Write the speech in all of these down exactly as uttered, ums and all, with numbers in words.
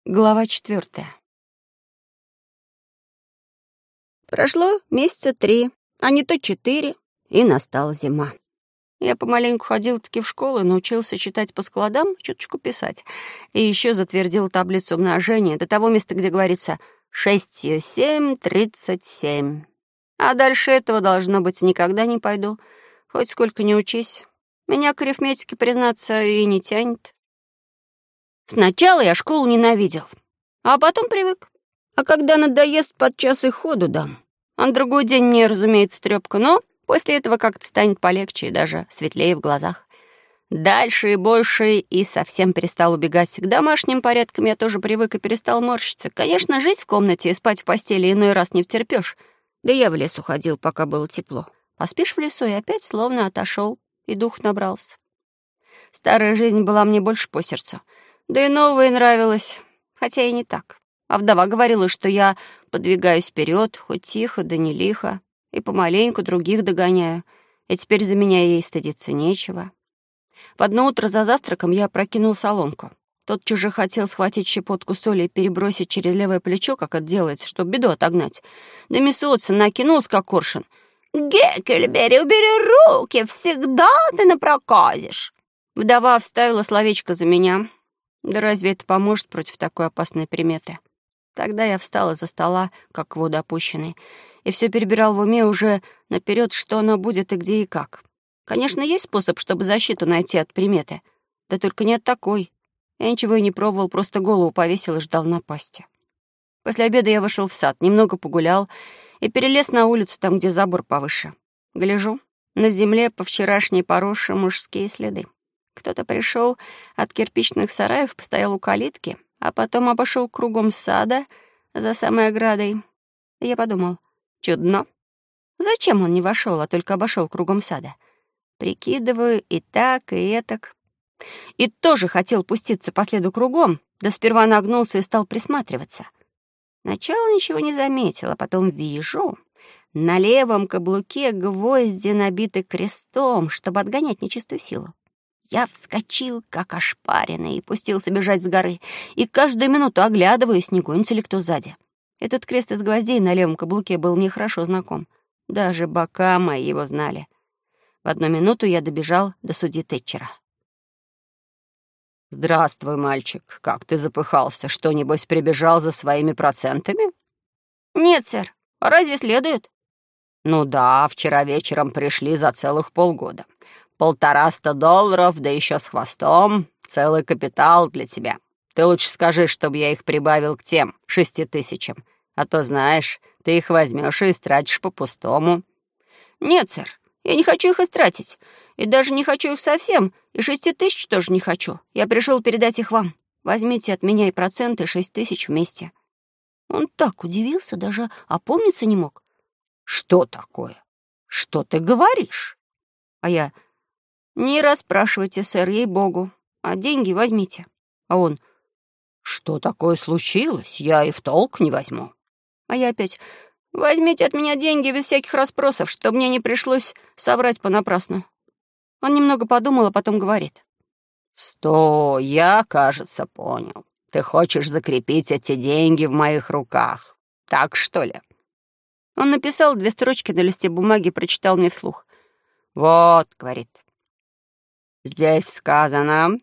Глава четвертая. Прошло месяца три, а не то четыре, и настала зима. Я помаленьку ходил-таки в школу и научился читать по складам, чуточку писать. И еще затвердил таблицу умножения до того места, где говорится «шестью семь, тридцать семь». А дальше этого, должно быть, никогда не пойду, хоть сколько ни учись. Меня к арифметике, признаться, и не тянет. Сначала я школу ненавидел, а потом привык. А когда надоест, подчас и ходу дам. А на другой день мне, разумеется, трёпка, но после этого как-то станет полегче и даже светлее в глазах. Дальше и больше, и совсем перестал убегать. К домашним порядкам я тоже привык и перестал морщиться. Конечно, жить в комнате и спать в постели иной раз не втерпёшь. Да я в лес уходил, пока было тепло. Поспишь в лесу, и опять словно отошёл, и дух набрался. Старая жизнь была мне больше по сердцу. Да и новая нравилась, хотя и не так. А вдова говорила, что я подвигаюсь вперед, хоть тихо, да не лихо, и помаленьку других догоняю, и теперь за меня ей стыдиться нечего. В одно утро за завтраком я опрокинул соломку. Тотчас же хотел схватить щепотку соли и перебросить через левое плечо, как это делается, чтобы беду отогнать. Да мисс Отсон накинулась, как коршун. «Геккельбери, убери руки, всегда ты напроказишь!» Вдова вставила словечко за меня. Да разве это поможет против такой опасной приметы? Тогда я встал из-за стола, как в воду опущенный, и все перебирал в уме уже наперед, что оно будет и где и как. Конечно, есть способ, чтобы защиту найти от приметы. Да только нет такой. Я ничего и не пробовал, просто голову повесил и ждал напасти. После обеда я вышел в сад, немного погулял и перелез на улицу, там, где забор повыше. Гляжу, на земле по вчерашней поросшие мужские следы. Кто-то пришел от кирпичных сараев, постоял у калитки, а потом обошел кругом сада за самой оградой. И я подумал, чудно. Зачем он не вошел, а только обошел кругом сада? Прикидываю и так, и этак. И тоже хотел пуститься по следу кругом, да сперва нагнулся и стал присматриваться. Сначала ничего не заметил, а потом вижу, на левом каблуке гвозди набиты крестом, чтобы отгонять нечистую силу. Я вскочил, как ошпаренный, и пустился бежать с горы, и каждую минуту оглядываюсь, не гонится ли кто сзади. Этот крест из гвоздей на левом каблуке был мне хорошо знаком. Даже бока мои его знали. В одну минуту я добежал до судьи Тэтчера. «Здравствуй, мальчик. Как ты запыхался? Что, небось, прибежал за своими процентами?» «Нет, сэр. А разве следует?» «Ну да, вчера вечером пришли за целых полгода. Полтораста долларов, да еще с хвостом. Целый капитал для тебя. Ты лучше скажи, чтобы я их прибавил к тем шести тысячам. А то, знаешь, ты их возьмешь и истратишь по-пустому». «Нет, сэр, я не хочу их истратить. И даже не хочу их совсем. И шести тысяч тоже не хочу. Я пришел передать их вам. Возьмите от меня и проценты, шесть тысяч вместе». Он так удивился, даже опомниться не мог. «Что такое? Что ты говоришь?» А я... «Не расспрашивайте, сэр, ей-богу, а деньги возьмите». А он: «Что такое случилось? Я и в толк не возьму». А я опять: «Возьмите от меня деньги без всяких расспросов, чтобы мне не пришлось соврать понапрасну». Он немного подумал, а потом говорит: «Стой, я, кажется, понял. Ты хочешь закрепить эти деньги в моих руках. Так, что ли?» Он написал две строчки на листе бумаги и прочитал мне вслух. «Вот», — говорит, — «здесь сказано: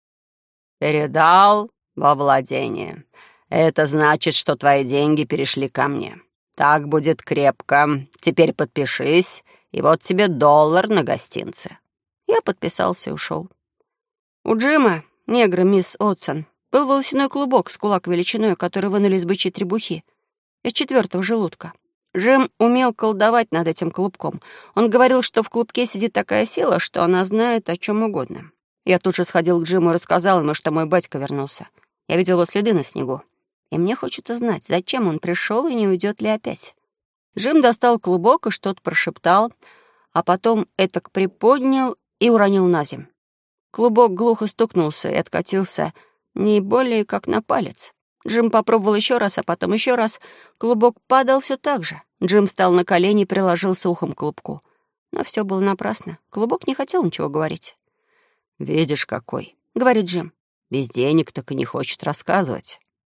передал во владение. Это значит, что твои деньги перешли ко мне. Так будет крепко. Теперь подпишись, и вот тебе доллар на гостинцы». Я подписался и ушел. У Джима, негра мисс Отсон, был волосяной клубок с кулак величиной, который вынули из бычьей требухи, из четвертого желудка. Джим умел колдовать над этим клубком. Он говорил, что в клубке сидит такая сила, что она знает о чем угодно. Я тут же сходил к Джиму и рассказал ему, что мой батька вернулся. Я видел его следы на снегу. И мне хочется знать, зачем он пришел и не уйдет ли опять. Джим достал клубок и что-то прошептал, а потом этак приподнял и уронил на земь. Клубок глухо стукнулся и откатился не более как на палец. Джим попробовал еще раз, а потом еще раз. Клубок падал все так же. Джим встал на колени и приложился ухом к клубку. Но все было напрасно. Клубок не хотел ничего говорить. «Видишь, какой», — говорит Джим. «Без денег так и не хочет рассказывать».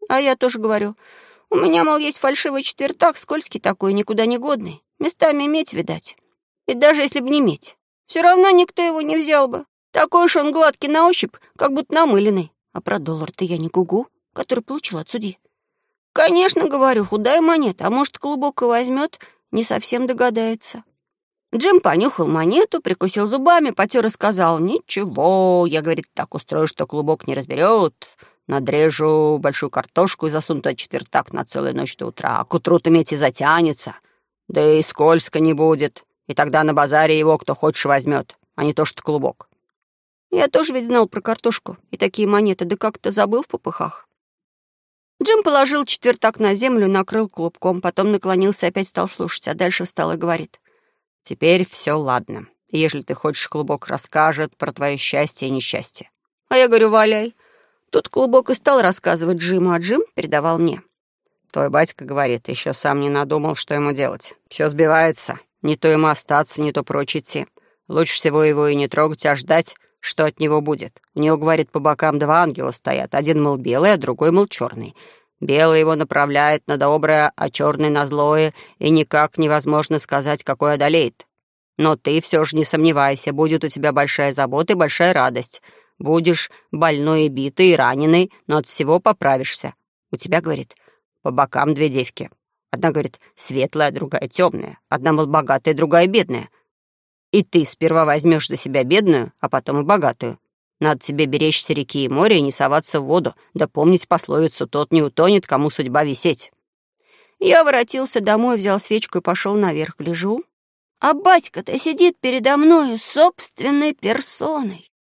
А я тоже говорю: у меня, мол, есть фальшивый четвертак, скользкий такой, никуда не годный. Местами медь, видать. И даже если б не медь, все равно никто его не взял бы. Такой уж он гладкий на ощупь, как будто намыленный. А про доллар-то я не гугу, который получил от судьи. Конечно, говорю, худая монета, а может, клубок и возьмет, не совсем догадается. Джим понюхал монету, прикусил зубами, потер и сказал: «Ничего, я, говорит, так устрою, что клубок не разберет. Надрежу большую картошку и засуну тот четвертак на целую ночь до утра. А к утру-то медь и затянется. Да и скользко не будет. И тогда на базаре его кто хочешь возьмет, а не то что клубок». Я тоже ведь знал про картошку и такие монеты, да как-то забыл в попыхах. Джим положил четвертак на землю, накрыл клубком, потом наклонился и опять стал слушать, а дальше встал и говорит: «Теперь все ладно. Ежели ты хочешь, клубок расскажет про твое счастье и несчастье». А я говорю: «Валяй». Тут клубок и стал рассказывать Джиму, а Джим передавал мне. «Твой батька, — говорит, — еще сам не надумал, что ему делать. Все сбивается. Не то ему остаться, не то прочь идти. Лучше всего его и не трогать, а ждать, что от него будет. У него, — говорит, — по бокам два ангела стоят. Один, мол, белый, а другой, мол, черный. Белый его направляет на доброе, а черный на злое, и никак невозможно сказать, какой одолеет. Но ты все же не сомневайся, будет у тебя большая забота и большая радость. Будешь больной и битый, и раненый, но от всего поправишься. У тебя, — говорит, — по бокам две девки. Одна, — говорит, — светлая, другая темная. Одна, мол, богатая, другая бедная. И ты сперва возьмешь за себя бедную, а потом и богатую. Надо тебе беречься реки и моря и не соваться в воду, да помнить пословицу: тот не утонет, кому судьба висеть». Я воротился домой, взял свечку и пошел наверх. Гляжу, а батька-то сидит передо мною собственной персоной.